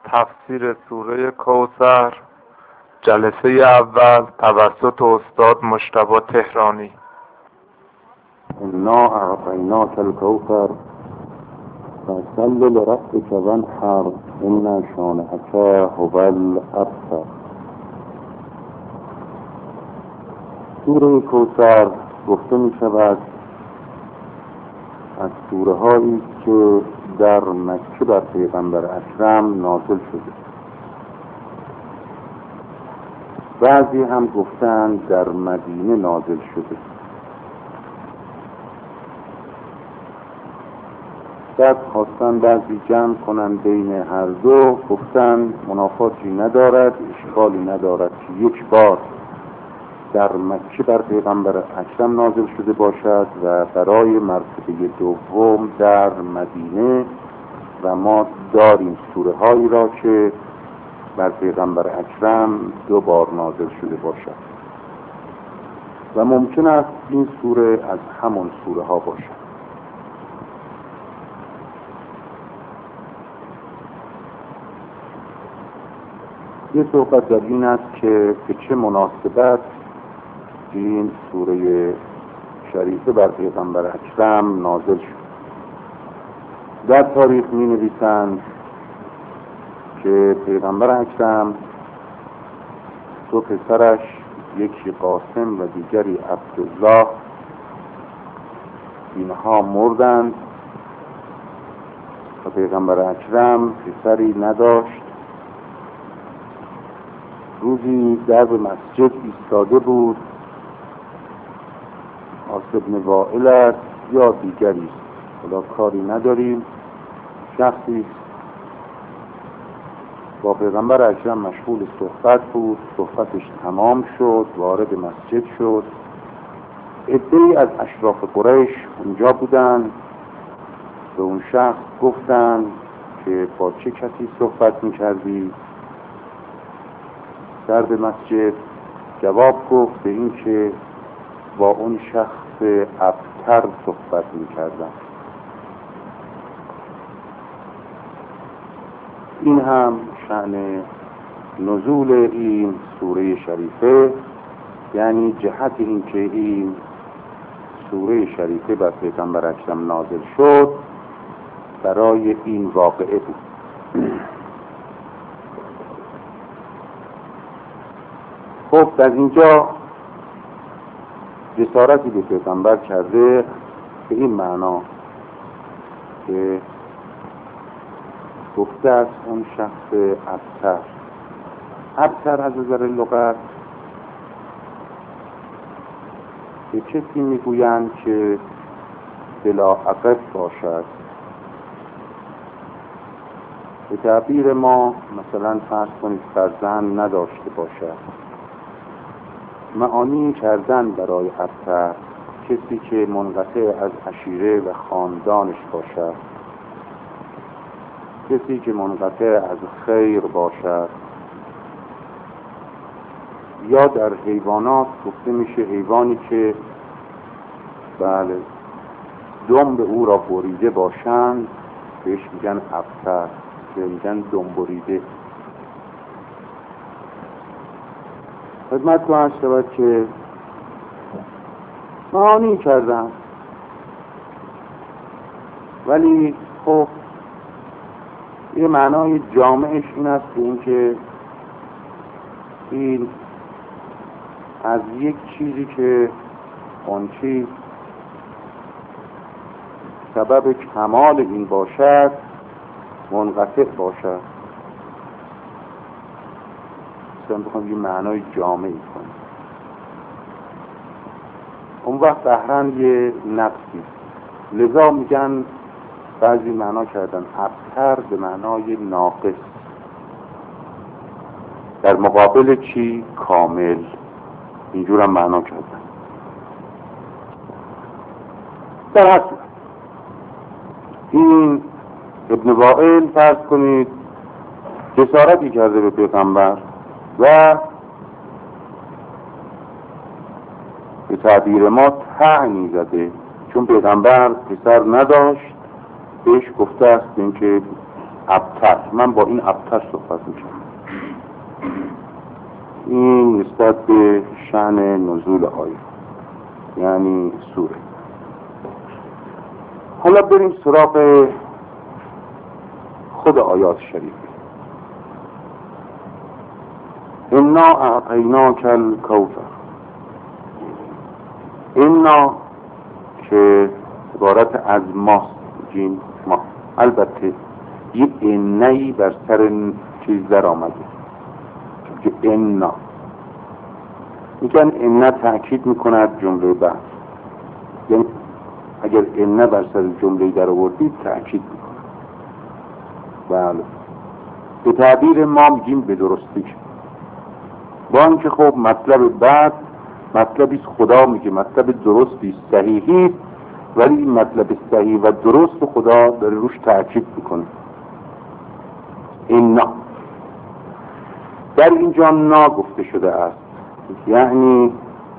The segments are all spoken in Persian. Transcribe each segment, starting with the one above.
تفسیر سوره کوثر جلسه اول توسط استاد مجتبی تهرانی. انا اعطیناک الکوثر فصل لربک وانحر ان شانئک هو الابتر. سوره کوثر گفته می شود از سوره هایی که در مکه بر پیغمبر اکرم نازل شده. بعضی هم گفتند در مدینه نازل شده. بعد خواستن بعضی جمع کنن بین هر دو، گفتن منافاتی ندارد، اشکالی ندارد که یک بار در مکه بر پیغمبر اکرم نازل شده باشد و برای مرتبه دوم در مدینه، و ما داریم سوره هایی را که بر پیغمبر اکرم دو بار نازل شده باشد و ممکن است این سوره از همون سوره ها باشد. یه صحبت در این است که به چه مناسبت این سوره شریفه بر پیغمبر اکرم نازل شد. در تاریخ می نویسند که پیغمبر اکرم دو پسرش، یکی قاسم و دیگری عبدالله، اینها مردند و پیغمبر اکرم پسری نداشت. روزی در مسجد ایستاده بود، عاص بن وائل است یا دیگری، خدا کاری نداریم، شخصی با پیغمبر اکرم مشغول صحبت بود. صحبتش تمام شد، وارد مسجد شد. عده‌ای از اشراف قریش اونجا بودند. به اون شخص گفتند که با چه کسی صحبت می‌کردی؟ در به مسجد جواب گفت به این که با اون شخص ابتر صحبت می‌کردم. این هم شأن نزول این سوره شریفه، یعنی جهت این که این سوره شریفه بر پیغمبر اکرم نازل شد برای این واقعه بود. خب در اینجا جسارتی به پیغمبر کرده به این معنا که گفته از اون شخص ابتر از نظر لغت به کسی میگویند که بلا عقب باشد. به تعبیر ما مثلا فرض کنید فرزند نداشته باشد. معانی کردن برای ابتر کسی که منقطع از عشیره و خاندانش باشد، کسی که منقطع از خیر باشد. یا در حیوانات گفته میشه حیوانی که بله دنب او را بریده باشند بهش میگن ابتر، که میگن دنب بریده. خدمت تو هست شود که معانی کردن، ولی خب یه معنای جامعش این است که این که این از یک چیزی که اون چیز سبب کمال این باشد منقطع باشد. مثلا بخوام یه معنای جامعی کنم، اون وقت بهرن یه نقصی. لذا میگن بعضی معنا کردن ابتر به معنای ناقص، در مقابل چی؟ کامل. اینجور هم معنا کردن. در اصل این ابن وائل فرض کنید جسارتی کرده به پیغمبر و به تعبیر ما طعنی زده، چون پیغمبر پسر نداشت. بهش گفته است اینکه ابتر، من با این ابتر صحبت میکنم. این نسبت به شأن نزول آیه یعنی سوره. حالا بریم سراغ خود آیات شریف. انا اعطیناک الکوثر. انا که عبارت از ماست، جین ما، البته یه انهی بر سر چیز در آمده که انا میگن انا تأکید میکند جمله بعد، یعنی اگر انا بر سر جمله در آوردید تأکید میکند. بله، به تعبیر ما میگیم به درستی، با اینکه خب مطلب بعد مطلبی خدا میگه مطلب درستی صحیحی، ولی این مطلب صحیح و درست خدا داره روش تأکید میکنه. اینا در اینجا نا گفته شده است، یعنی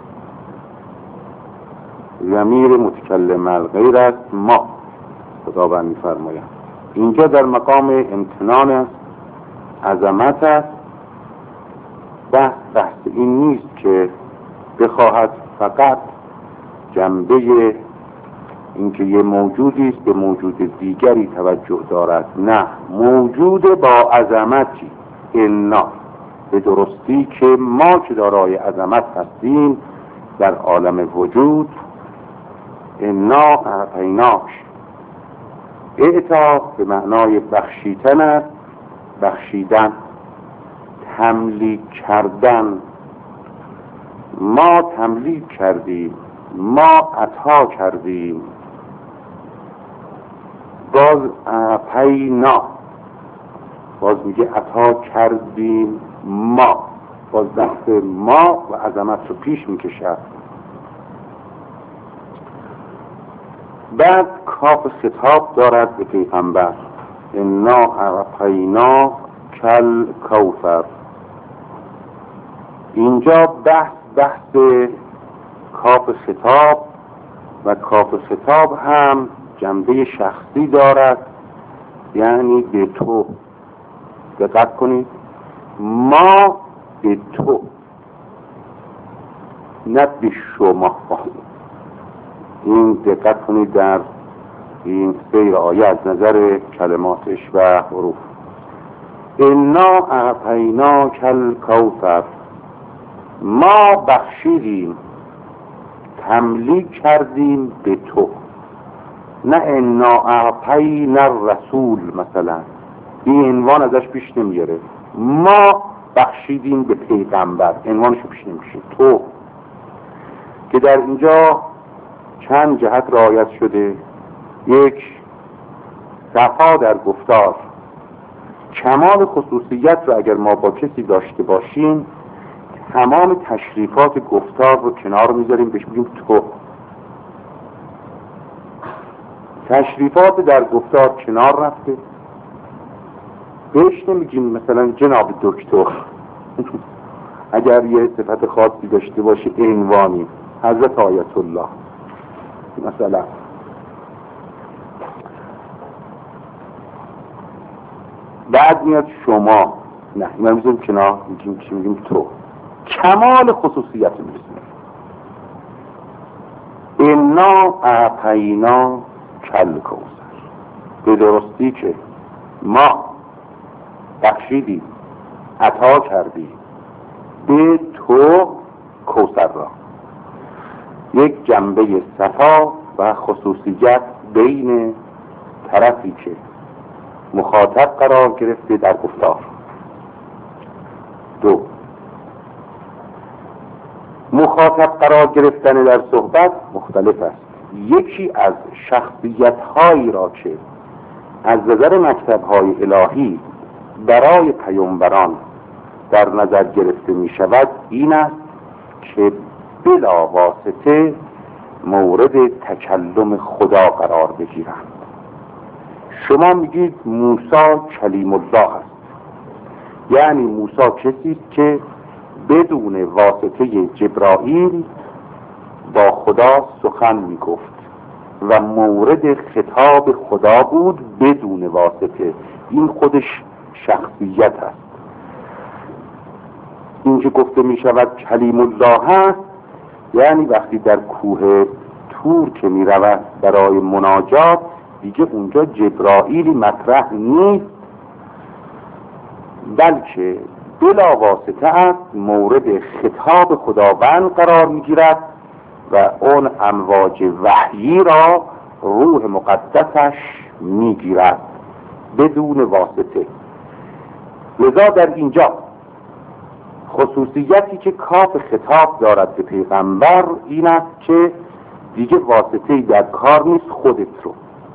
ضمیر متکلم الغیر است، ما خداوند میفرماید. اینجا در مقام امتنان است، عظمت است. بحث این نیست که بخواهد فقط جنبه اینکه یه موجودی است به موجود دیگری توجه دارد، نه، موجود با عظمتی. انا به درستی که ما که دارای عظمت هستیم در عالم وجود. انا اعطیناک، اعطا به معنای بخشیدن است، بخشیدن، تملیک کردن. ما تملیک کردیم، ما عطا کردیم. باز اعطینا، باز میگه عطا کردیم ما، باز دست ما و عظمت رو پیش میکشد. بعد کاف خطاب دارد به پیغمبر، انا اعطینا کل کوثر. اینجا بحث کاف خطاب و کاف خطاب هم جنبه شخصی دارد، یعنی به تو. دقت کنید، ما به تو، نه به شما. این دقت کنید در این سیر آیه از نظر کلماتش و حروف. انا اعطیناک الکوثر، ما بخشیدیم، تملیک کردیم به تو. نه انا اعطینا الرسول مثلا، این عنوان ازش پیش نمیاره. ما بخشیدیم به پیغمبر، عنوانشو پیش نمیشه. تو که در اینجا چند جهت رعایت شده. یک، صفا در گفتار. کمال خصوصیت رو اگر ما با کسی داشته باشیم، تمام تشریفات گفتار رو کنار میذاریم، بهش میگیم تو. تشریفات در گفتار کنار رفته، بهش نمیگیم مثلا جناب دکتر. اگر یه صفت خاصی داشته باشه عنوانی، حضرت آیت الله مثلا. بعد میاد شما، نه ما میذاریم کنار، میگیم تو. کمال خصوصیت میرسیم. انا اعطینا کل کوثر، به درستی که ما بخشیدیم، عطا کردیم به تو کوثر را. یک جنبه صفا و خصوصیت بین طرفی که مخاطب قرار گرفته در گفتار. دو، مخاطب قرار گرفتن در صحبت مختلف است. یکی از شخصیت هایی را که از نظر مکتب های الهی برای پیامبران در نظر گرفته می شود این است که بلا واسطه مورد تکلم خدا قرار بگیرند. شما میگید موسی کلیم الله است، یعنی موسی کسی است که بدون واسطه جبرائیل با خدا سخن میگفت. و مورد خطاب خدا بود بدون واسطه. این خودش شخصیت است. این که گفته می شود کلیم الله هست، یعنی وقتی در کوه طور که می رود برای مناجات، دیگه اونجا جبرائیلی مطرح نیست، بلکه بلا واسطه است مورد خطاب خداوند قرار می گیرد و اون امواج وحیی را روح مقدسش می گیرد بدون واسطه. لذا در اینجا خصوصیتی که کاف خطاب دارد به پیغمبر این است که دیگه واسطه‌ای در کار نیست، خودت رو.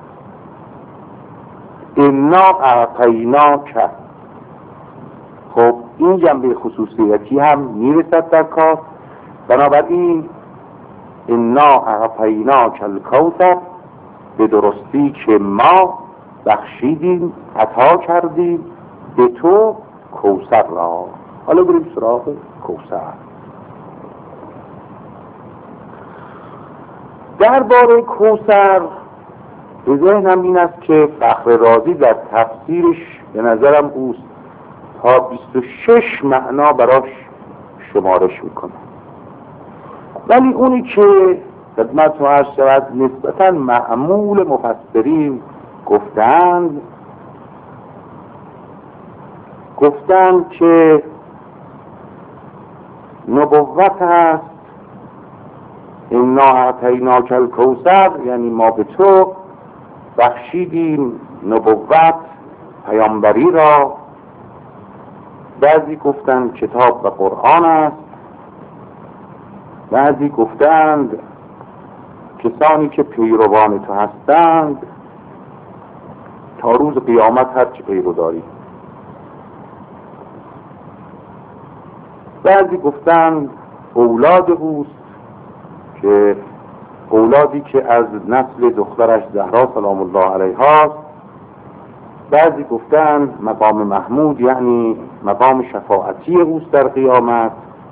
انا اعطیناک. خب این جنبه خصوصیتی هم میرسد در کار. بنابراین انا اعطیناک الکوثر، به درستی که ما بخشیدیم، عطا کردیم به تو کوثر را. حالا بریم سراغ کوثر. درباره کوثر به ذهنم این است که فخر رازی در تفسیرش به نظرم اوست تا 26 معنا براش شمارش میکنه، ولی اونی که خدمت رو عرض شود نسبتا معمول مفسرین گفتند که نبوت هست. انا اعطیناک الکوثر یعنی ما به تو بخشیدیم نبوت، پیامبری را. بعضی گفتند کتاب و قرآن است، بعضی گفتند کسانی که پیروان تو هستند تا روز قیامت هر چی پیرو داری. بعضی گفتند اولاد اوست که اولادی که از نسل دخترش زهرا سلام الله علیها. بعضی گفتند مقام محمود یعنی مقام شفاعتی اوست در قیامت.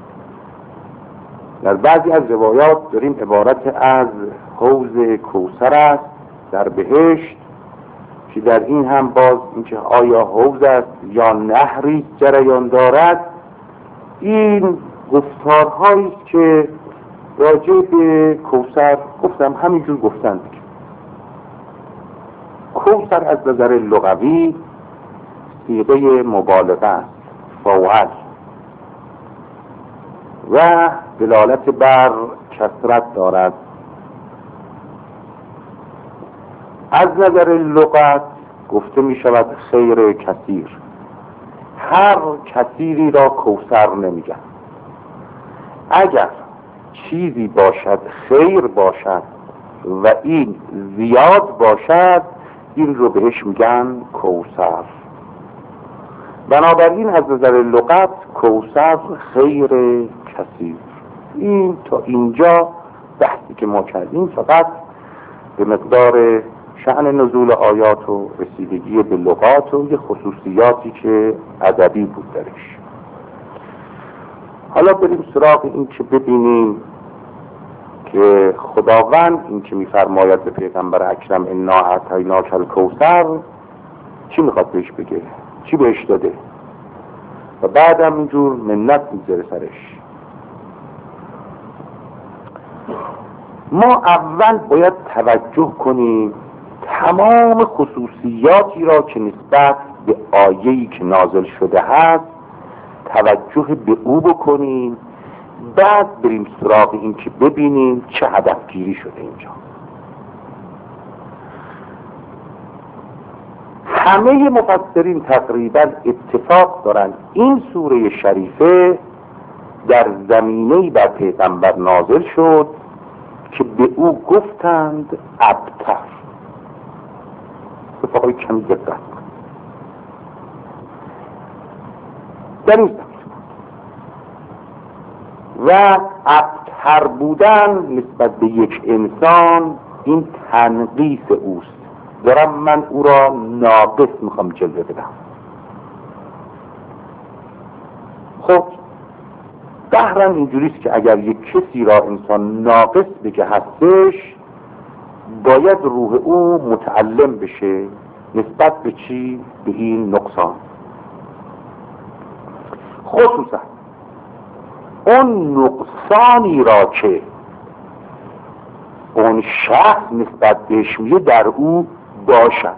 در بعضی از روایات داریم عبارت از حوض کوثر است در بهشت، که در این هم باز اینکه آیا حوض است یا نهری جریان دارد. این گفتارهایی است که راجع به کوثر گفتم، همینجور گفتند. کوثر از نظر لغوی صیغه مبالغه است، فوعل، و دلالت بر کثرت دارد. از نظر لغت گفته می شود خیر کثیر. هر کثیری را کوثر نمیگن. اگر چیزی باشد خیر باشد و این زیاد باشد، این رو بهش میگن کوثر. بنابراین از نظر لغت کوثر خیر کثیر. این تا اینجا بحثی که ما کردیم فقط به مقدار شأن نزول آیات و رسیدگی به لغات و یه خصوصیاتی که ادبی بود درش. حالا بریم سراغ این که ببینیم که خداوند این که میفرماید به پیغمبر اکرم انا اعطیناک الکوثر چی میخواد بهش بگه، چی بهش داده، و بعدم اینجور منت میذاره سرش. ما اول باید توجه کنیم تمام خصوصیاتی را که نسبت به آیه‌ای که نازل شده هست توجه به او بکنیم، بعد بریم سراغ این که ببینیم چه هدفگیری شده اینجا. همه مفسرین تقریبا اتفاق دارن این سوره شریفه در زمینه‌ای بر پیغمبر نازل شد که به او گفتند ابتر. بفاقی کمی دقت در این و ابتر بودن نسبت به یک انسان این تنقیص اوست. دارم من او را ناقص میخوام جلوه بدم. خب ظاهراً اینجوریست که اگر یک کسی را انسان ناقص بگه هستش، باید روح او متعلم بشه نسبت به چی؟ به این نقصان. خصوصا اون نقصانی را که اون شخص نسبت بهش میگه در او باشد.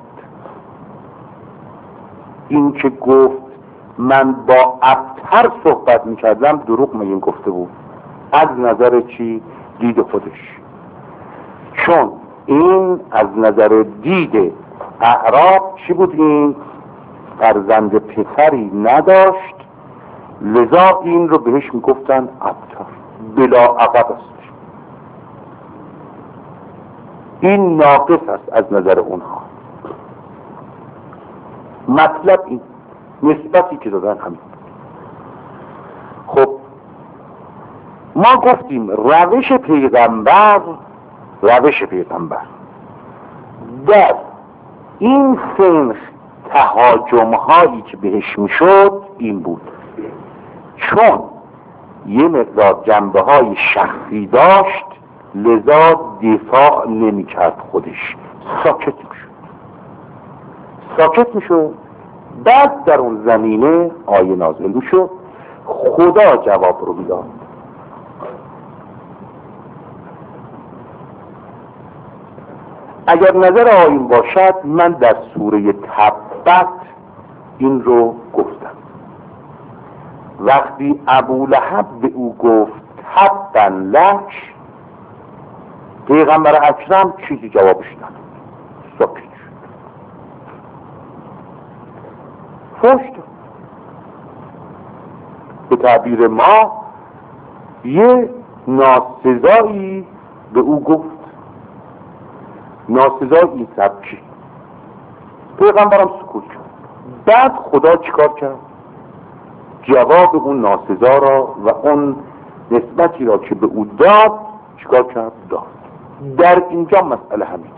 این که گفت من با ابتر صحبت میکردم دروغ میگین گفته بود، از نظر چی؟ دید خودش. چون این از نظر دید اعراب چی بود؟ این فرزند پسری نداشت، لذا این رو بهش میگفتن ابتر، بلا عقب است. این ناقص است از نظر اونها. مطلب این نسبتی که دادن همین. خب ما گفتیم روش پیغمبر در این سنخ تهاجم هایی که بهش میشد این بود، چون یه مقدار جنبه های شخصی داشت لذا دفاع نمی کرد، خودش ساکت میشد. بعد در اون زمینه آیه نازل میشد، خدا جواب رو میداد. اگر نظر آیین باشد من در سوره تبت این رو گفتم. وقتی ابولهب به او گفت تبا لک، پیغمبر اکرم چیزی جوابش نداد، ساکت شد، فحش داد. به تعبیر ما یه ناسزایی به او گفت، ناسزای این سبکی. پیغمبرم سکوت کرد. بعد خدا چیکار کرد؟ جواب اون ناسزا را و اون نسبتی را که به او داد چیکار کرد؟ داد. در اینجا مسئله همین.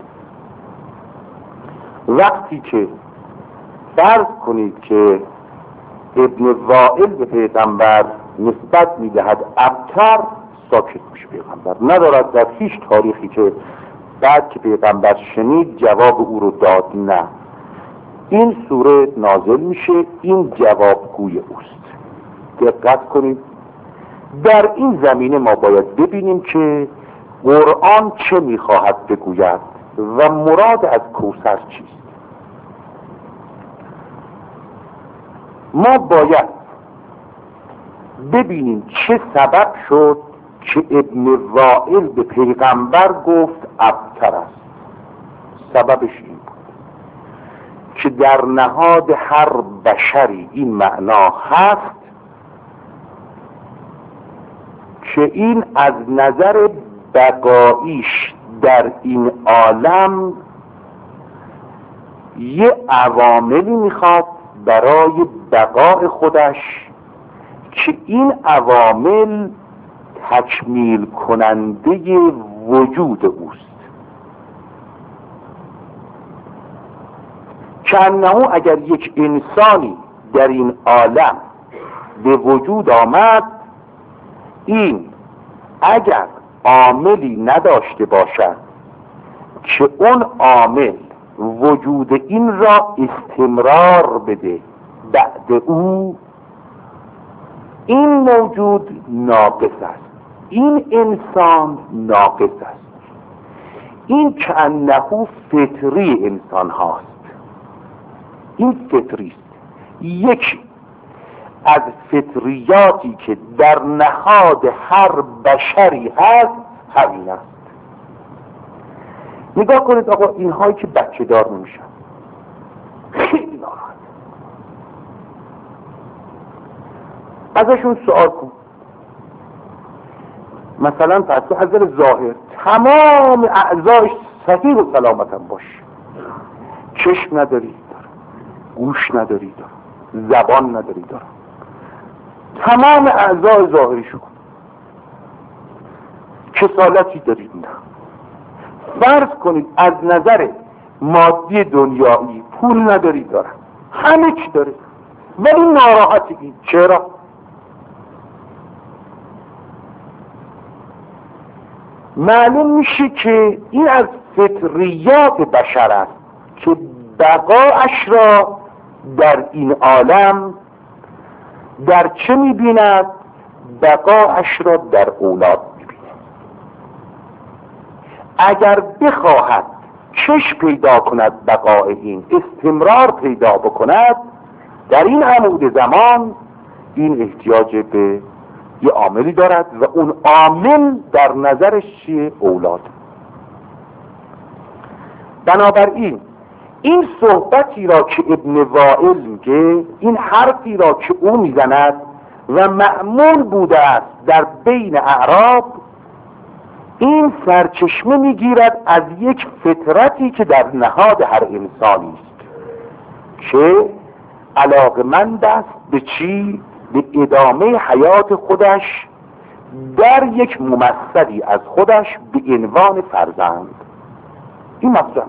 وقتی که فرض کنید که ابن وائل به پیغمبر نسبت میدهد ابتر، ساکت میشه پیغمبر، ندارد در هیچ تاریخی که بعد که پیغمبر شنید جواب او رو داد. نه، این سوره نازل میشه، این جوابگوی اوست. دقت کنید، در این زمینه ما باید ببینیم که قرآن چه میخواهد بگوید و مراد از کوثر چیست. ما باید ببینیم چه سبب شد که ابن وائل به پیغمبر گفت ابتر است. سببش این بود که در نهاد هر بشری این معنا هست که این از نظر بقاییش در این عالم یه عواملی میخواد برای بقای خودش که این عوامل تکمیل کننده وجود اوست. که انه اگر یک انسانی در این عالم به وجود آمد، این اگر عاملی نداشته باشد که اون عامل وجود این را استمرار بده بعد او، این موجود ناقص است، این انسان ناقص است. این که انه فطری انسان هاست، این فطری است. یکی از فطریاتی که در نهاد هر بشری هست همین است. نگاه کنید آقا، اینهایی که بچه دار نمیشن خیلی ناراحت، ازشون سوال کن. مثلا پس از نظر ظاهر تمام اعضایش صحیح و سلامت هم باشه، چشم نداری داره، گوش نداری داره، زبان نداری داره، تمام اعضای ظاهریشو کن، کسالتی دارید نه. فرض کنید از نظر مادی دنیایی پول نداری داره، همه چی داره ولی ناراحتی. چرا؟ معلوم میشه که این از فطریات بشر است که بقایش را در این عالم در چه می‌بیند؟ بقایش را در اولاد می‌بیند. اگر بخواهد کش پیدا کند بقای این، استمرار پیدا بکند در این عمود زمان، این احتیاج به یه عاملی دارد و اون عامل در نظرش چیه؟ اولاد. بنابراین این صحبتی را که ابن وائل میگه، این حرفی را که او میزند و معمول بوده است در بین اعراب، این سرچشمه میگیرد از یک فطرتی که در نهاد هر انسانی است که علاقمند است به چی؟ به ادامه حیات خودش در یک ممثلی از خودش به عنوان فرزند. این مطلب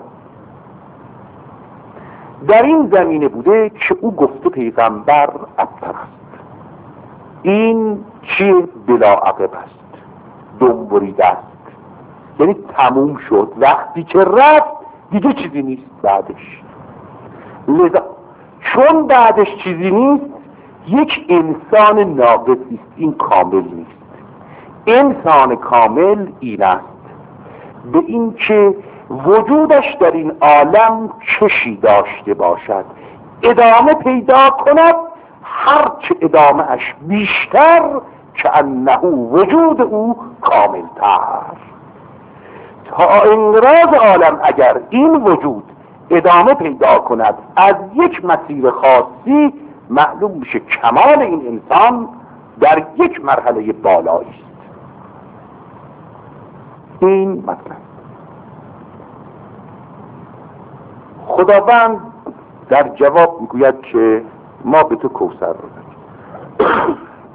در این زمینه بوده که او گفته پیغمبر ابتر است. این چی؟ بلا عقب است، دنبریده است، یعنی تموم شد، وقتی که رفت دیگه چیزی نیست بعدش. لذا چون بعدش چیزی نیست، یک انسان ناقصی است، این کامل نیست. انسان کامل این است، به این که وجودش در این عالم چشی داشته باشد، ادامه پیدا کند، هرچه ادامه اش بیشتر که انه وجود او کاملتر. تا انقراض عالم اگر این وجود ادامه پیدا کند از یک مسیر خاصی، معلوم میشه کمال این انسان در یک مرحله بالایی است. این مطلب خداوند در جواب میگوید که ما به تو کوثر رو دادیم.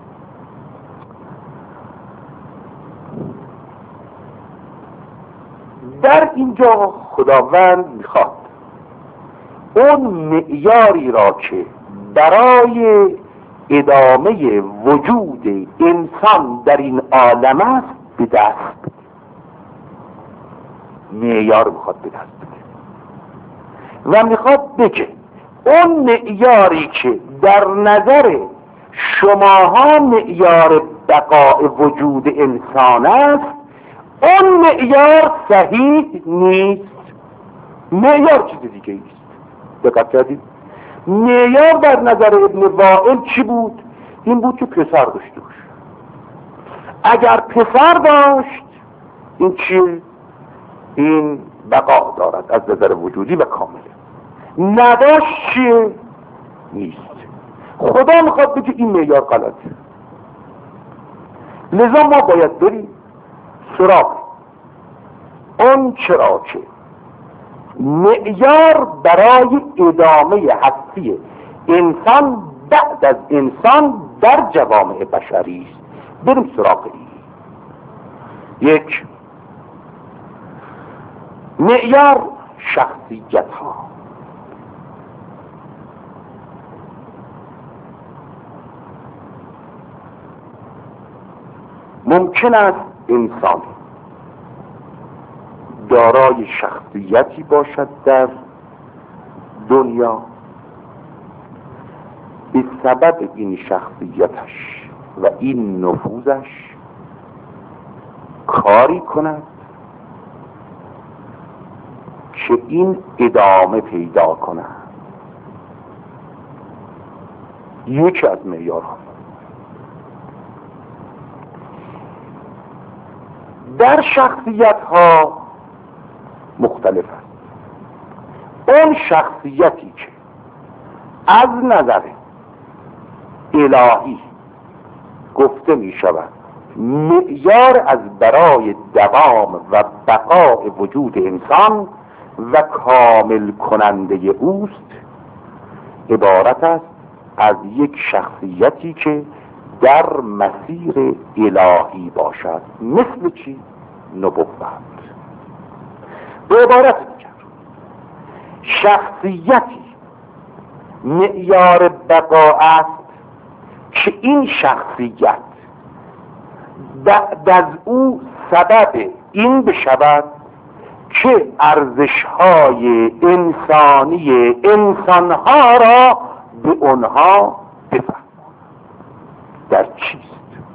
در اینجا خداوند میخواد اون معیاری را که برای ادامه وجود انسان در این عالم است به دست بده. معیار میخواد به دست بده و میخواد بگه اون معیاری که در نظر شماها معیار بقای وجود انسان است، اون معیار صحیح نیست. معیار چیز دیگه ایست. دقت کردید؟ معیار در نظر ابن وائل چی بود؟ این بود که پسر داشته باشه. اگر پسر داشت این چیه؟ این بقا دارد از نظر وجودی و کامله. نداشت چیه؟ نیست. خدا میخواد بگه این معیار غلطه. لذا ما باید بریم سراغ اون چرا که معیار برای ادامه هستی انسان بعد از انسان در جوامع بشری است. بریم سراغ این. یک، معیار شخصیت ها. ممکن است انسان دارای شخصیتی باشد در دنیا، به سبب این شخصیتش و این نفوذش کاری کند که این ادامه پیدا کند. یکی از معیارها. در شخصیت ها مختلف است. اون شخصیتی که از نظر الهی گفته می شود معیار از برای دوام و بقای وجود انسان و کامل کننده اوست، عبارت است از یک شخصیتی که در مسیر الهی باشد. مثل چی؟ نبوت. به عبارت دیگر، شخصیتی معیار بقا است که این شخصیت بعد از او سبب این بشود که ارزش‌های انسانی انسان‌ها را به اونها بفهم در چیست.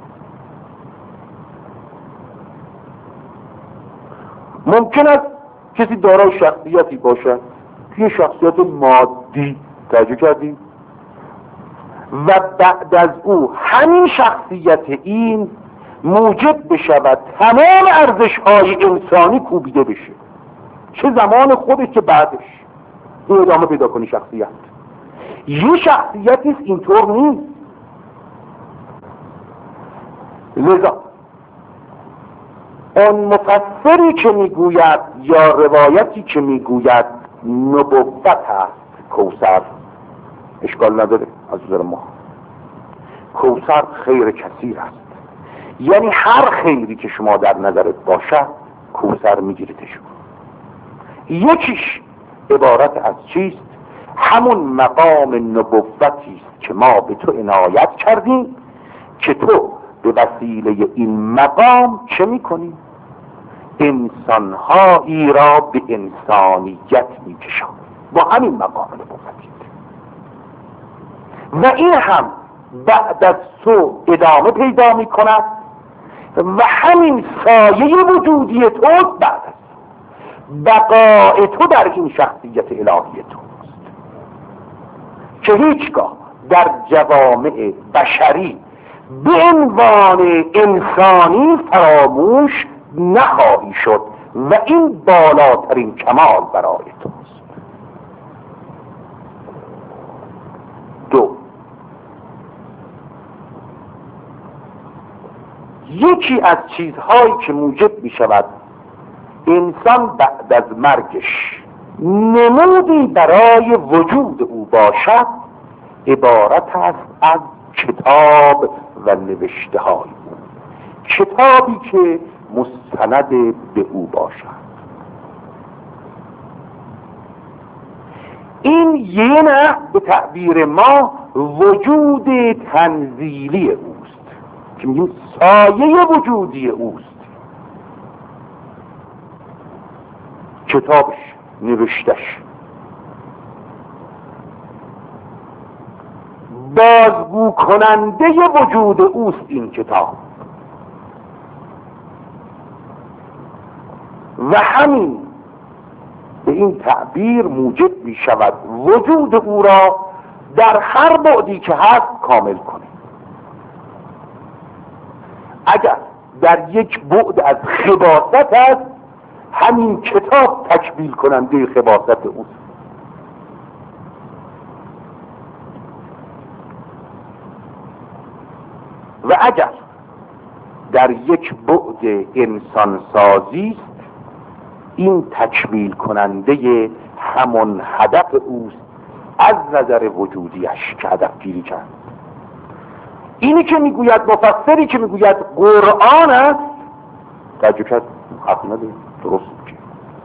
ممکن است کسی دارای شخصیتی باشد که شخصیت مادی، توجه کردید، و بعد از او همین شخصیت این موجب بشود تمام ارزش‌های انسانی کوبیده بشه، چه زمان خودش که بعدش این ادامه پیدا کنی شخصیت. یه شخصیتی اینطور نیست. لذا اون مفسری که میگوید یا روایتی که میگوید نبوت هست کوثر، اشکال نداره از نظر ما. کوثر خیر کثیر است، یعنی هر خیری که شما در نظرت باشد کوثر میگیریدش. یکیش عبارت از چیست؟ همون مقام نبوتی است که ما به تو عنایت کردیم که تو به وسیله این مقام چه میکنی؟ انسانهایی را به انسانیت میکشان با همین مقام نبوتی. و این هم بعد از تو ادامه پیدا میکند و همین سایه وجودی توست بعد از بقای تو در این شخصیت الهی توست که هیچگاه در جوامع بشری به عنوان انسانی فراموش نخواهی شد و این بالاترین کمال برای توست. دو، یکی از چیزهایی که موجب می شود انسان بعد از مرگش نمودی برای وجود او باشد عبارت است از کتاب و نوشته های او، کتابی که مستند به او باشد. این یه نه به تعبیر ما وجود تنزیلی اوست که میگیم سایه وجودی اوست، کتابش، نوشتش، بازگو کننده وجود اوست این کتاب. و همین به این تعبیر موجب می شود وجود او را در هر بعدی که هست کامل کنه. اگر در یک بعد از خباثت است، همین کتاب تکمیل کننده خباثت اوست. و اگر در یک بعد انسان سازی است، این تکمیل کننده همون هدف اوست از نظر وجودیش که هدف گیری کرد. اینی که میگوید مفسری که میگوید قرآن است، توجه کرد حق نداره، درست میگه.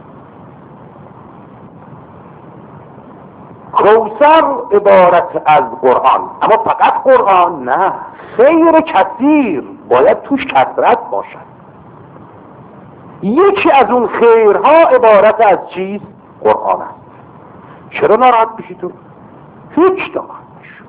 کوثر عبارت از قرآن، اما فقط قرآن نه، خیر کثیر، باید توش کثرت باشد. یکی از اون خیرها عبارت از چیز؟ قرآن است. چرا ناراحت بشی تو؟ هیچ ناراحت بشی.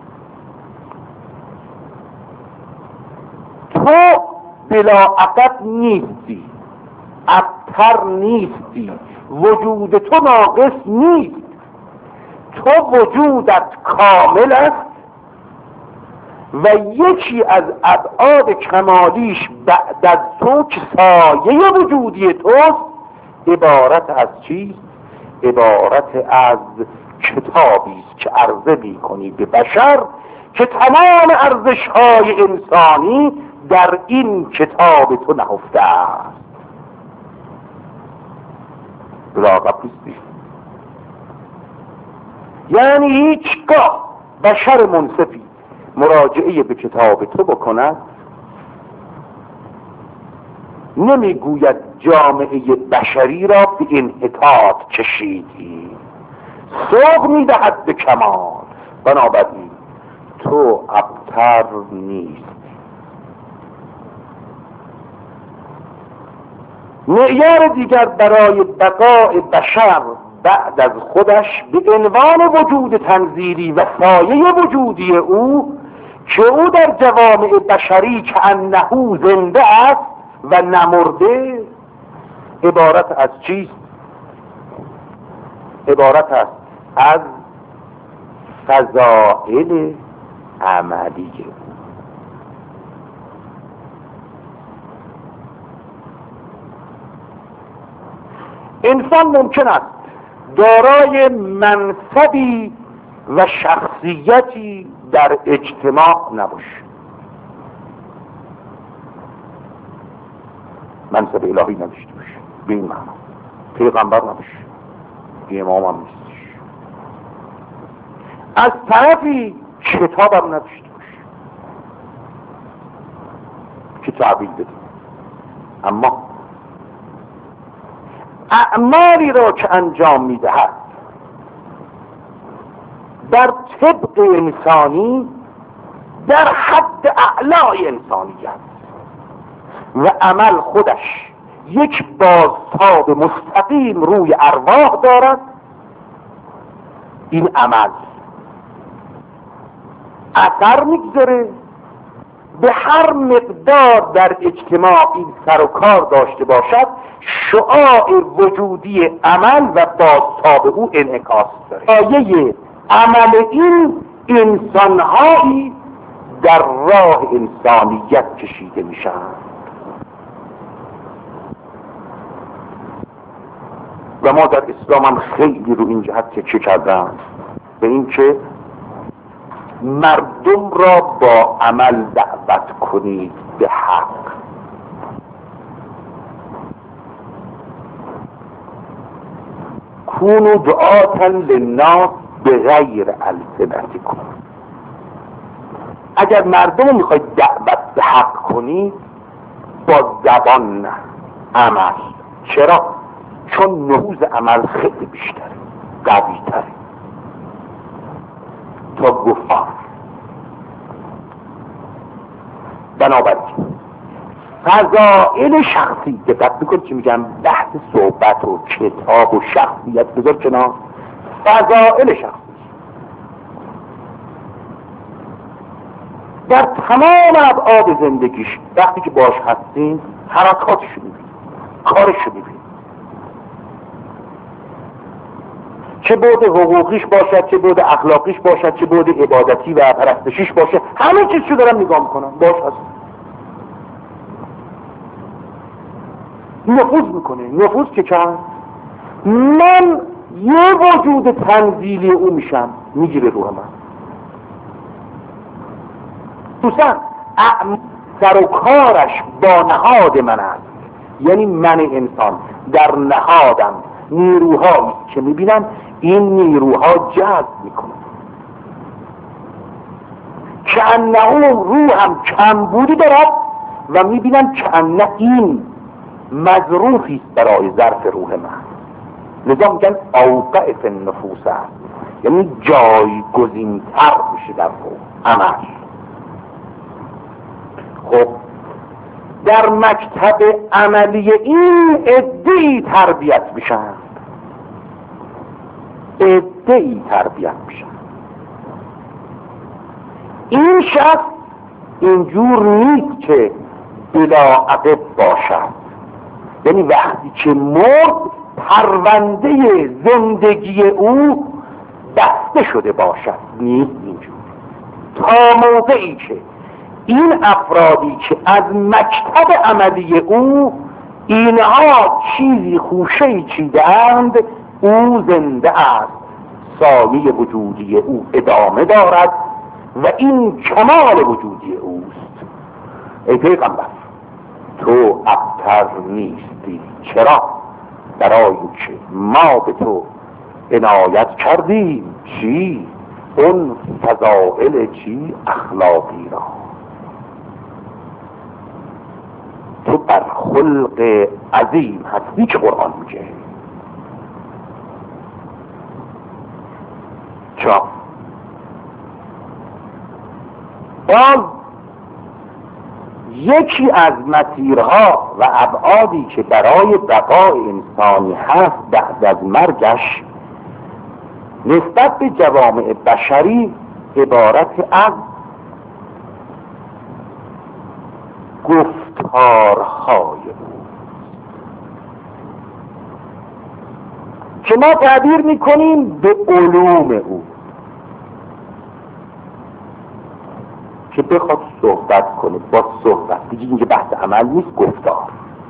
تو بلا عقب نیستی، ابتر نیستی، وجود تو ناقص نیست، تو وجودت کامل است و یکی از ابعاد کمالیش بعد از تو که سایه وجودی توست عبارت از چیست؟ عبارت از کتابی است که عرضه می‌کنی به بشر که تمام ارزش‌های انسانی در این کتاب تو نهفته است. بلاغت نیستی، یعنی هیچگاه بشر منصفی مراجعه به کتاب تو بکند نمیگوید جامعه بشری را به انحطاط کشیدی، سوق میدهد به کمال، بنابراین تو ابتر نیست. معیار دیگر برای بقای بشر بعد از خودش به عنوان وجود تنزیلی و سایه وجودی او که او در جوامع بشری که انه زنده است و نمرده، عبارت از چیست؟ عبارت است از فضائل عملی. انسان ممکن است دارای منصبی و شخصیتی در اجتماع نباشه، منصب الهی نداشته باشه، به این معنا پیغمبر نباشه، امام هم نیستش، از طرفی کتاب هم نداشته باشه که تعبیل بده، اما اعمالی را که انجام میدهد در طبق انسانی در حد اعلای انسانیت و عمل خودش یک بازتاب مستقیم روی ارواح دارد، این عمل اثر میگذاره، به هر مقدار در اجتماع این سر و کار داشته باشد شعاع وجودی عمل و بازتاب او انعکاس داره. پایه عمل این انسانهایی در راه انسانیت کشیده میشن. و ما در اسلام هم خیلی رو این جهت تکیه کردن به این که مردم را با عمل دعوت کنید به حق. کونوا دعاة للناس بغیر السنتکم. اگر مردم میخواید دعوت به حق کنید با زبان نه، عمل. چرا؟ چون نفوذ عمل خیلی بیشتره، قوی تره تا گفتار. بنابراین فضائل شخصی دقت میکنید که میگم بحث صحبت و کتاب و شخصیت بذار کنار، فضائل شخصی در تمام ابعاد زندگیش وقتی که باش هستین حرکاتشو میبینید، کارشو میبینید، چه بود حقوقیش باشد، چه بود اخلاقیش باشد، چه بود عبادتی و پرستشیش باشه، همه چیزشو دارم نگاه میکنم، باش هست، نفوذ میکنه. نفوذ که کرد من یه وجود تنزیلی او میشم، میگیره روح من. دوستان سر و کارش با نهاد من است، یعنی من انسان در نهادم نیروهایی که میبینم این نیروها جذب میکنه که انه روحم کمبودی دارد و میبینم که انه این مظروفی است برای ظرف روح من، لذا میگن اوقع فی النفوس است، یعنی جایگزین‌تر میشه در روح عمل. خب در مکتب عملی این عده‌ای تربیت میشن، عده‌ای تربیت میشن. این شخص اینجور نیست که بلا عقب باشد، یعنی وقتی که مرد پرونده زندگی او بسته شده باشد، نیست اینجور. تا موقعی که این افرادی که از مکتب عملی او اینها چیزی خوشه‌ای چیده‌اند، او زنده است، سایه وجودی او ادامه دارد و این کمال وجودی اوست. ای پیغمبر تو ابتر نیستی، چرا؟ برای که ما به تو عنایت کردیم چی؟ اون فضائل چی؟ اخلاقی را. تو بر خلق عظیم هستی که قرآن میگه. چرا؟ باز یکی از مسیرها و ابعادی که برای بقای انسانی هست بعد از مرگش نسبت به جوامع بشری عبارت از گفتارهای او که ما تعبیر میکنیم به علوم او، که بخواد صحبت کنه با صحبت. دیگه اینجا بحث عمل نیست، گفتار،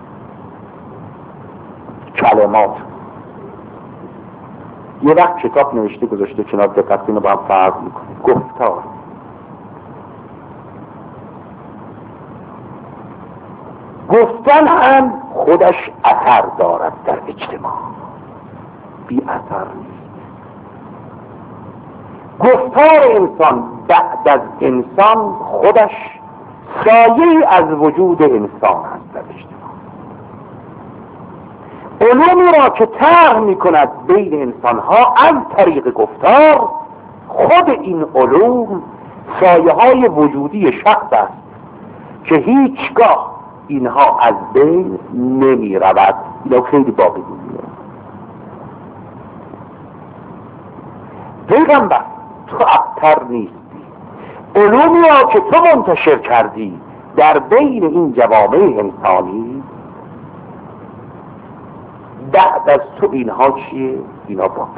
کلمات. یه وقت کتاب نوشته گذاشته کنار، دقت اینو با هم فرق میکنه. گفتار گفتن هم خودش اثر دارد در اجتماع، بی اثر نیست. گفتار انسان بعد از انسان خودش سایه‌ای از وجود انسان است در اجتماع. علومی را که طرح می‌کند بین انسان‌ها از طریق گفتار، خود این علوم سایه‌های وجودی شخص است که هیچگاه اینها از بین نمی‌رود. یا خیلی باقی می‌ماند. پیغمبر تو ابتر نیستی. علومی را که تو منتشر کردی در بین این جوامع انسانی، بعد از تو اینها چیه؟ اینا باقی.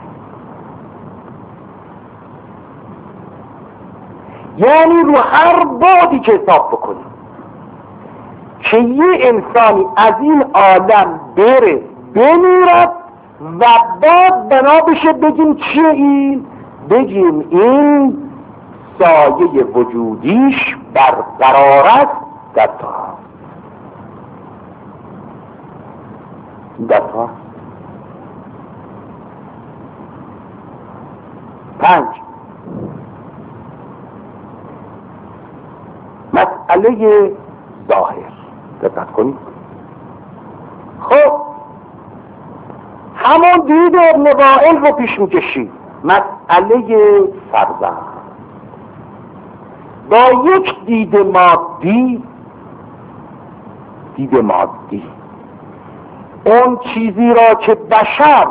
یعنی رو هر بعدی که حساب بکنی که یه انسانی از این عالم بره بمیرد و بعد بنا بشه بگیم چیه این؟ بگیم این سایه وجودیش برقرار است در تو. در تو 5 مسئله ظاهر. دقت کنید. خب همون دید ابن وائل رو پیش میکشید. مسئله فرزند با یک دید مادی اون چیزی را که بشر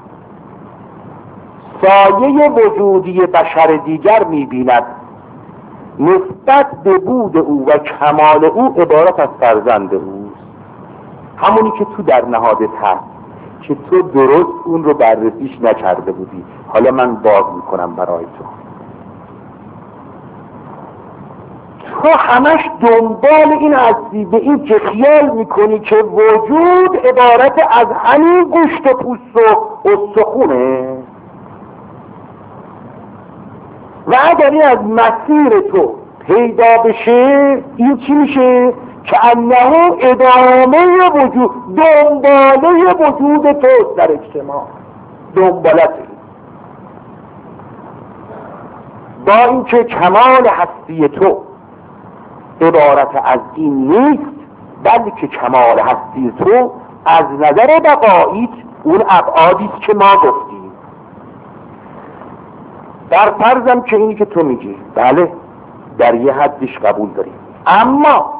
سایه وجودی بشر دیگر میبیند نسبت به بود او و کمال او عبارت از فرزند اوست. همونی که تو در نهادت هست که تو درست اون رو بررسیش نکرده بودی، حالا من باز میکنم برای تو همش دنبال این هستی، به این که خیال میکنی که وجود عبارت از همین گوشت و پوست و استخونه، و اگر این از مسیر تو پیدا بشه این چی میشه؟ که انه ادامه وجود، دنباله وجود توست در اجتماع، دنبالته. با اینکه کمال هستی تو عبارت از این نیست، بلکه کمال هستی تو از نظر بقاییت اون ابعادی است که ما گفتیم. در فرضم که اینی که تو میگی بله در یه حدش قبول داریم، اما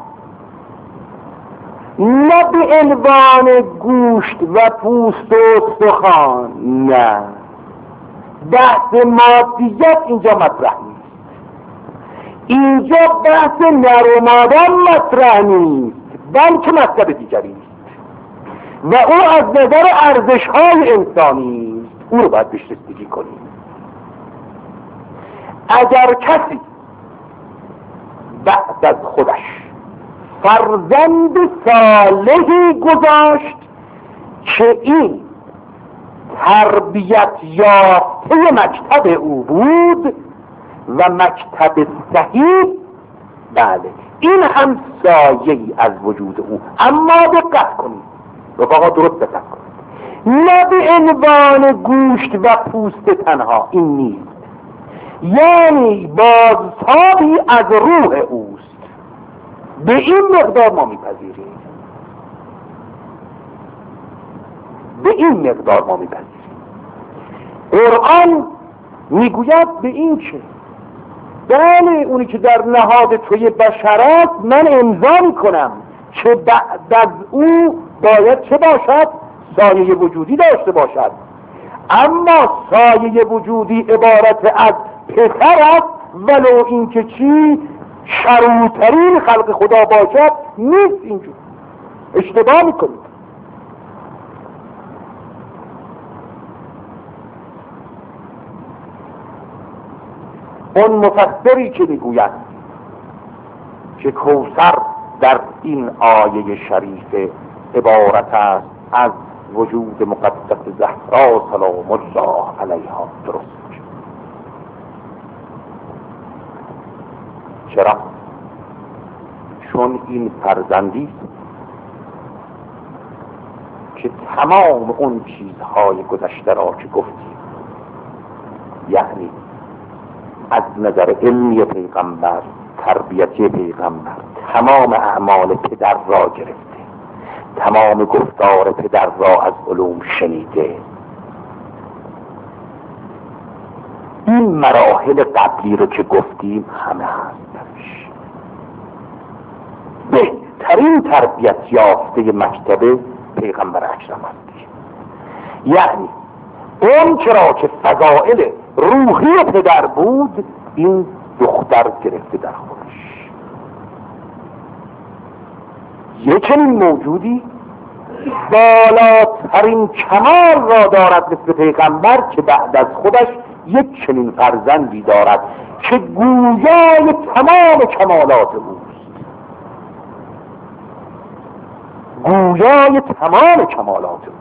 نه به عنوان گوشت و پوست و استخوان، نه، بحث مادیت اینجا مطرح نیست. اینجا بحث نرمادن مطرح نیست، بلکه مطلب دیگری است و او از نظر ارزش‌های انسانی است. او رو باید بهش رسیدگی کنیم. اگر کسی بعد از خودش فرزند صالحی گذاشت که این تربیت یافته مکتب او بود و مکتب صحیح، بله این هم سایه‌ای از وجود او. اما دقت کنید رفقا، درست دقت کنید، نه به عنوان گوشت و پوست تنها، این نیست، یعنی بازتابی از روح اوست. به این مقدار ما میپذیریم، به این مقدار ما میپذیریم. قرآن میگوید به این که بله اونی که در نهاد توی بشرات من امضا میکنم که بعد از او باید چه باشد؟ سایه وجودی داشته باشد. اما سایه وجودی عبارت از پسر است، ولو اینکه چی شرورترین خلق خدا باشد نیست. اینجور اشتباه میکنید. اون مفسری که میگوید که کوثر در این آیه شریف عبارت است از وجود مقدس زهرا سلام الله علیها، درست میشه. چرا؟ چون این فرزندی که تمام اون چیزهای گذشته را که گفتیم، یعنی از نظر علمی پیغمبر، تربیتی پیغمبر، تمام اعمال پدر را گرفته، تمام گفتار پدر را از علوم شنیده، این مراحل قبلی رو که گفتیم همه هست درش. بهترین تربیت یافته مکتب پیغمبر اکرم هستی. یعنی اون چرا که فضائل روحی پدر بود این دختر گرفته در خودش. یک چنین موجودی بالاترین کمال را دارد مثل پیغمبر که بعد از خودش یک چنین فرزندی دارد که گویای تمام کمالات اوست، گویای تمام کمالات اوست.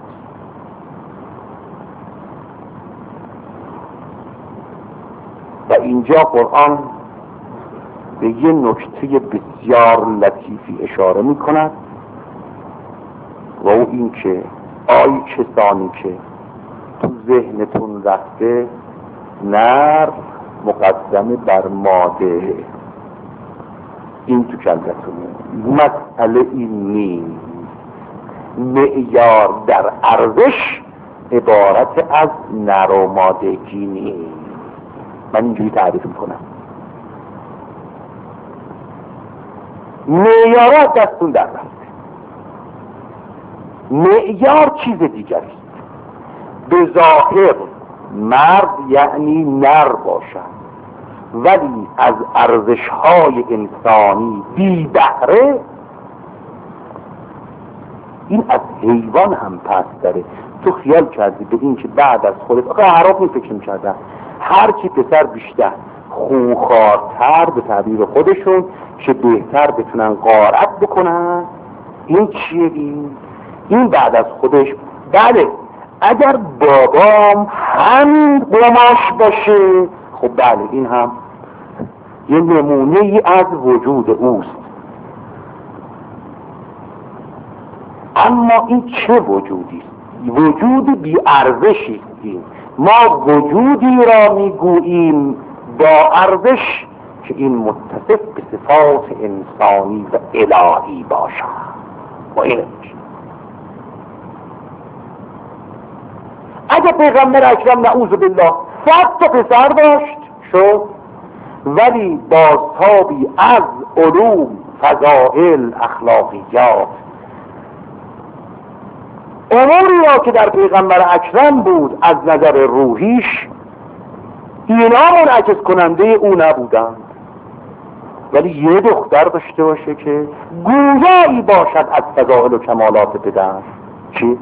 و اینجا قرآن به یه نکته بسیار لطیفی اشاره می کند و او این که آی کسانی که تو ذهنتون رفته نر مقدم بر ماده، این تو کلتونه مسئله این نیست. معیار در ارزش عبارت از نر و مادگی نیست. من اینجوری تعریف میکنم. معیارات دستون در رفته. معیار چیز دیگری است. به ظاهر مرد یعنی نر باشد، ولی از ارزش‌های انسانی بی بهره، این از حیوان هم پس داره. تو خیال کردی به این که بعد از خودت آقا حرام این فکر می‌کردن هرچی پسر بیشتر خونخوارتر به تعبیر خودشون که بهتر بتونن غارت بکنن، این چیه؟ این بعد از خودش. بله اگر بابام هم قماش باشه، خب بله این هم یه نمونه ای از وجود اوست. اما این چه وجودی است؟ وجود بی ارزشی است. ما وجودی را میگوییم با ارزش که این متصف به صفات انسانی و الهی باشد. و اینه اگه پیغمبر اکرم نعوذ بالله 100 تا پسر داشت شد، ولی بازتابی از علوم، فضائل، اخلاقیات، اموری را که در پیغمبر اکرم بود از نظر روحیش، اینا منعکس کننده او نبودند. ولی یه دختر داشته باشه که گویایی باشد از فضائل و کمالات پدر، چی؟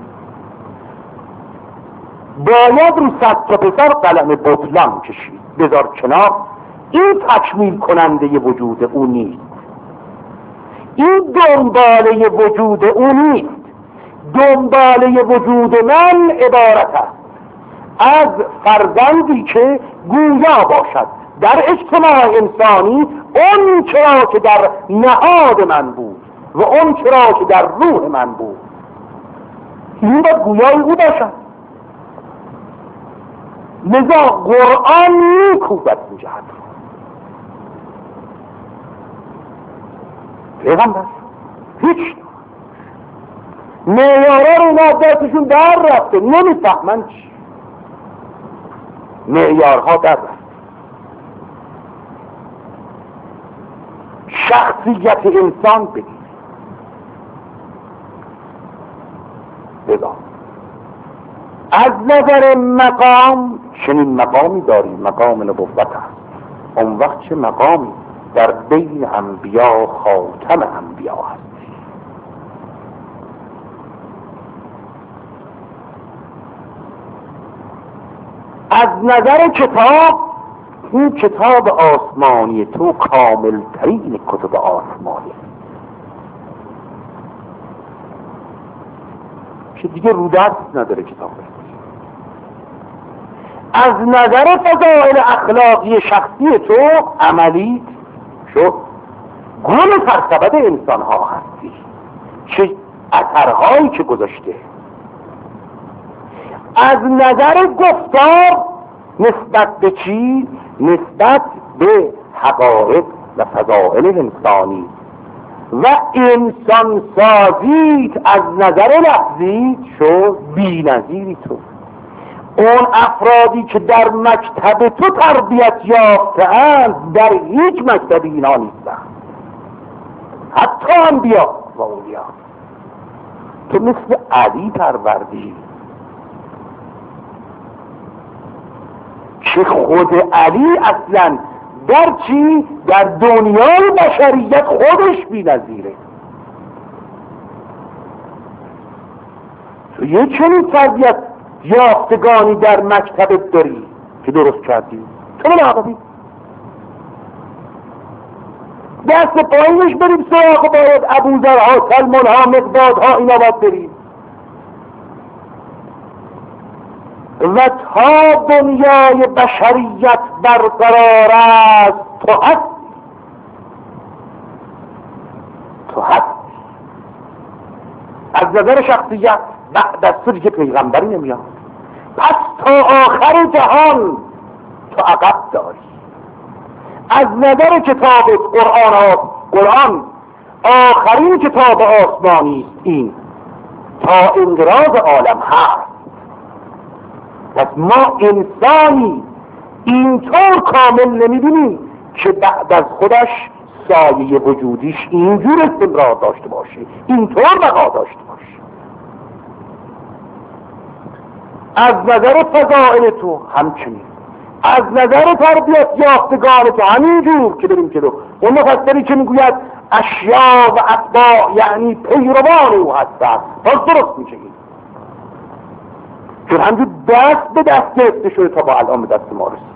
باید رو 100 تا پسر قلم بطلان کشید. بذار کنار، این تکمیل کننده وجود او نیست، این دنباله وجود او نیست. دنباله وجود من عبارت است از فرزندی که گویا باشد در اجتماع انسانی اون چرا که در نهاد من بود و اون چرا که در روح من بود، این باید گویای او باشد. لذا قرآن میکوبد این جهت رو. پیغمبر هیچ معیارها رو اینا دستشون در رفته، نمیفهمن چی معیارها در رفته. شخصیت انسان بگیر. بگاه از نظر مقام چنین مقامی داری، مقام نبوت هست. اون وقت چه مقامی در بین انبیا خاتم انبیا هست. از نظر کتاب، این کتاب آسمانی تو کامل ترین کتب آسمانی که دیگه رودست نداره کتاب. از نظر فضائل اخلاقی شخصی تو عملی شو گل سرسبد انسان ها هستی، چه اثرهایی که گذاشته. از نظر گفتار نسبت به چی؟ نسبت به حقایق و فضائل انسانی و انسان سازیت از نظر لفظی شو بی نظیری تو. اون افرادی که در مکتب تو تربیت یافته‌اند در هیچ مکتبی اینا نیستن، حتی انبیا و اولیا. تو مثل علی پروردی که خود علی اصلا در چی؟ در دنیای بشریت خودش بی نظیره. تو یه چنین تربیت یافتگانی در مکتبت داری که درست کردی. تو ملاقبی دست پایینش بریم سراغ باید ابوذرها، سلمانها، مقدادها، اینا باید بریم و تا دنیای بشریت برقرار است تو هستی. تو هستی از نظر شخصیت بعد از تو دیگه پیغمبری نمیاد. پس تا آخر جهان تو عقب داری. از نظر کتاب قرآن آخرین کتاب آسمانی است این، تا انقراض عالم هست. پس ما انسانی اینطور کامل نمیبینیم که بعد از خودش سایه وجودیش اینجور استمرار داشته باشه، اینطور بقا داشته باشه. از نظر فضائل تو همچنین، از نظر تربیت یافتگان تو همینجور که بریم جلو. اون مفسری که میگوید اشیا و اتباع یعنی پیروان او هستند، باز درست میشه این، چون همجور دست به دست گرفته شده تا با الان به دست ما رسید.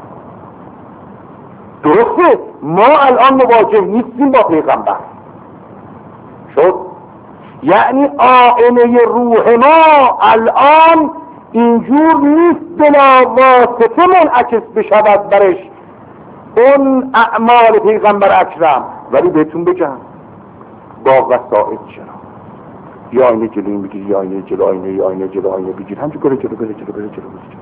درسته ما الان مواجه نیستیم با پیغمبر شد، یعنی آینه روح ما الان اینجور نیست بلا واسطه منعکس بشود برش اون اعمال پیغمبر اکرم. ولی بهتون بگم با وسائل چرا یا آینه جلوی بگیر، یا آینه جلو آینه، یا آینه جلو آینه بگیر، همچه بره جلو بره جلو بره جلو بره جلو.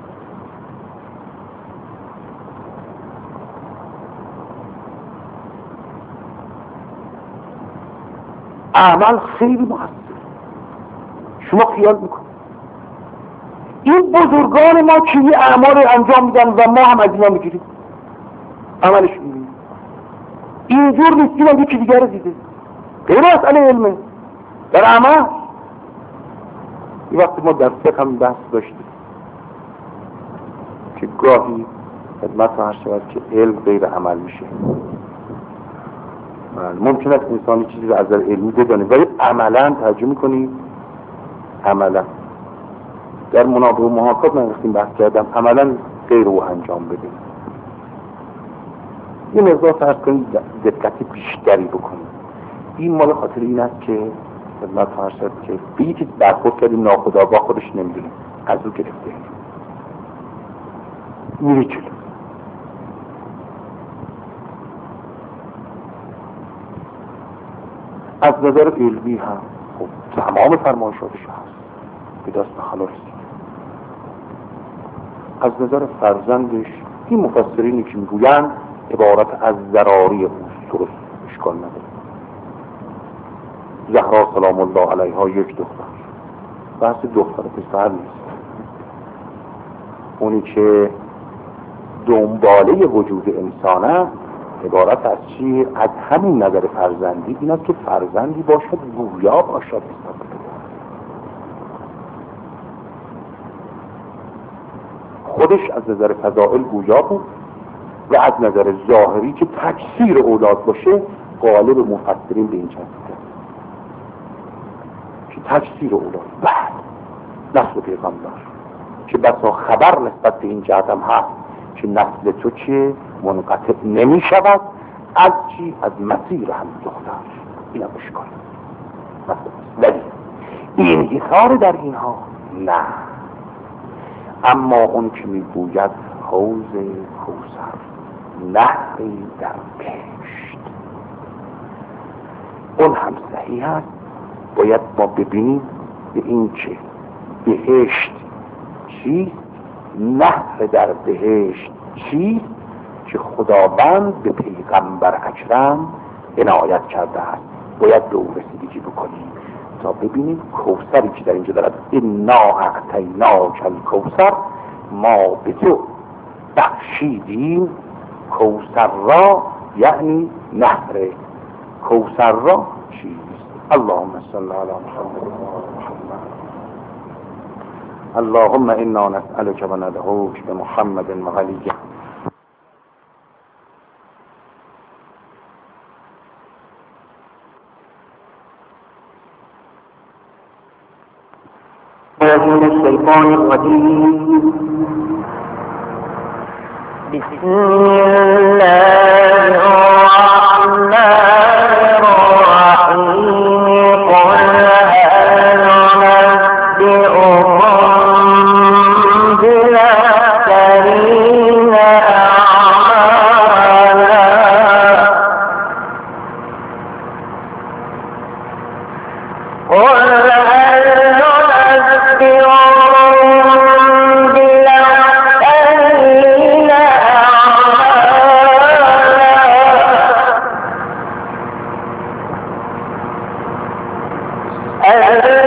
عمل خیلی مؤثر. شما خیال میکنید این بزرگان ما که یه اعمال انجام میدن و ما هم از اینا میگیریم عملش میگیریم، اینجور نیستیم هم یکی دیگر رو دیده. غیر مسئله علمه در عمل. این وقت ما در فقه هم بحث داشتیم که گاهی خدمت هر شود که علم غیر عمل میشه. ممکن است انسانی چیزی رو از نظر علمی بدانه ولی عملا ترجمه کنی. عملا در منابع و محاکات من وقتی بحث کردم عملا غیر او انجام بده. یه مقدار فرض کنید دقت بیشتری بکنید. این مال خاطر این است که خدمت هر شد که به یه چیز برخورد کردیم ناخودآگاه خودش نمیدونیم از او گرفته میری جلو. از نظر علمی هم خب تمام فرمایشاتش هست به دست خلاص. از نظر فرزندش این مفسرینی که میگویند عبارت از ضراری اوست، درست اشکال نداره. زهرا سلام الله علیها یک دختر، بحث دختر پسر نیست. اونی که دنباله وجود انسانه عبارت از چی؟ از همین نظر فرزندی این است که فرزندی باشد گویا باشد، خودش از نظر فضائل گویا بود و از نظر ظاهری که تکثیر اولاد باشه غالب مفسرین به این چسبیده که تکثیر اولاد بعد نسل پیغمبر که بسا خبر نسبت به این جهت هم هست که نسل تو چه منقطع نمی شود از چی؟ از مسیر هم دختر. این هم اشکال ولی این ایثار در اینها نه. اما اون که میگوید حوض کوثر نهری در بهشت، اون هم صحیح است. باید ما ببینیم به این که بهشت چیست، نهر در بهشت چیست که خداوند به پیغمبر اکرم عنایت کرده است. باید به اون رسیدگی بکنیم تا ببینیم کوثری که در اینجا دارد انا اعطیناک الکوثر، ما به تو بخشیدیم کوثر را، یعنی نهر کوثر را چیست. اللهم صل علی محمد اللهم انا نسألك و ندعوك بمحمد و علیه. من الشيطان الرجيم. بسم الله الرحمن الرحيم. قل هل ننبئكم بالأخسرين أعمالا. قل هل